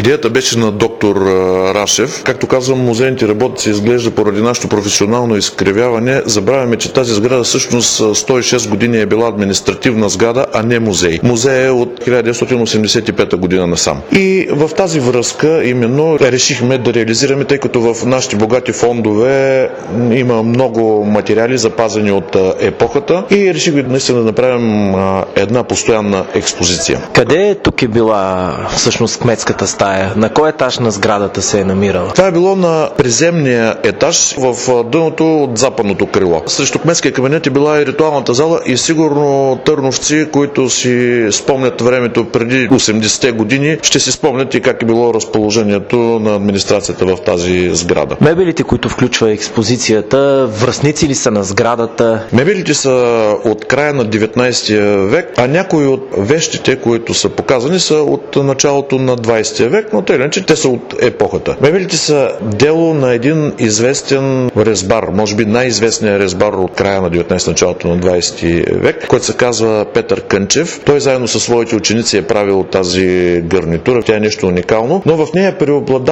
Идеята беше на доктор Рашев. Както казвам, музейните работници изглежда поради нашето професионално изкривяване. Забравяме, че тази сграда всъщност 106 години е била административна сграда, а не музей. Музей е от 1985 година насам. И в тази връзка именно решихме да реализираме, тъй като в нашите богати фондове има много материали запазени от епохата и решихме наистина да направим една постоянна експозиция. Къде тук е била всъщност кметската стая? На кой етаж на сградата се е намирала? Това е било на приземния етаж в дъното от западното крило. Срещу кметския кабинет е била и ритуалната зала и сигурно търновци, които си спомнят времето преди 80-те години, ще си спомнят и как е било разположението на администрацията в тази сграда. Мебелите, които включва експозицията, връстници ли са на сградата? Мебелите са от края на 19 век, а някои от вещите, които са показани, са от началото на 20 век, но те са от епохата. Мебелите са дело на един известен резбар, може би най-известният резбар от края на 19 началото на 20 век, който се казва Петър Кънчев. Той заедно със своите ученици е правил тази гарнитура. Тя е нещо уникално, но в нея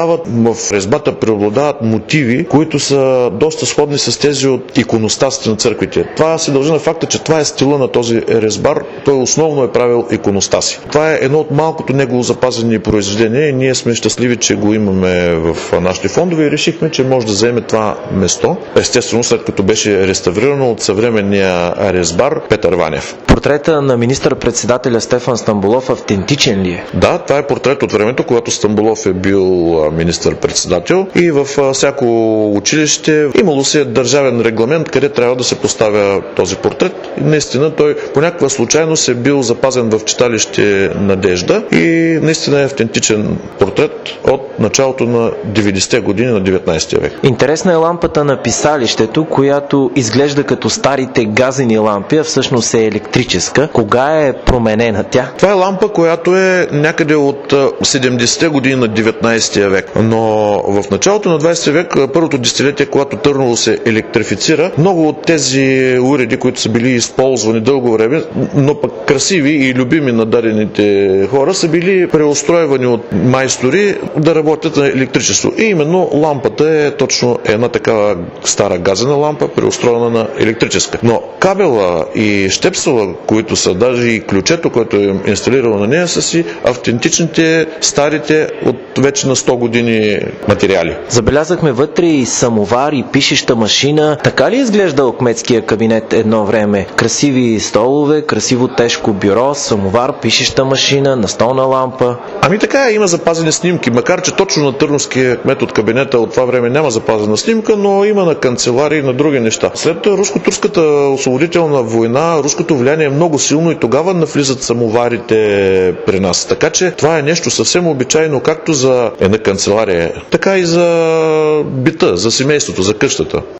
в резбата преобладават мотиви, които са доста сходни с тези от иконостасите на църквите. Това се дължи на факта, че това е стила на този резбар. Той основно е правил иконостаси. Това е едно от малкото негово запазени произведения и ние сме щастливи, че го имаме в нашите фондове и решихме, че може да заеме това место. Естествено, след като беше реставрирано от съвременния резбар Петър Ванев. Портрета на министър-председателя Стефан Стамболов автентичен ли е? Да, това е портрет от времето, когато Стамболов е бил министър-председател и във всяко училище имало се държавен регламент, къде трябва да се поставя този портрет. И наистина той по някаква случайност е бил запазен в читалище Надежда и наистина е автентичен портрет от началото на 90-те години на 19 век. Интересна е лампата на писалището, която изглежда като старите газени лампи, а всъщност е електрическа. Кога е променена тя? Това е лампа, която е някъде от 70-те години на 19 век. Но в началото на 20 век, първото десетилетие, когато Търново се електрифицира, много от тези уреди, които са били използвани дълго време, но пък красиви и любими на дадените хора, са били преустройвани от майстори да работят на електричество. И именно лампата е точно една такава стара газена лампа, преустроена на електрическа. Но кабела и щепсела, които са, даже и ключето, което е инсталирано на нея, са си автентичните, старите от вече на 100 години материали. Забелязахме вътре и самовар, и пишеща машина. Така ли е изглеждал кметския кабинет едно време? Красиви столове, красиво тежко бюро, самовар, пишеща машина, настолна лампа. Ами така, има запазени снимки, макар че точно на търновския кмет от кабинета от това време няма запазена снимка, но има на канцеларии и на други неща. След руско-турската освободителна война, руското влияние е много силно и тогава навлизат самоварите при нас. Така че това е нещо съвсем обичайно, както за една канцелария, така и за бита, за семейството, за къщата.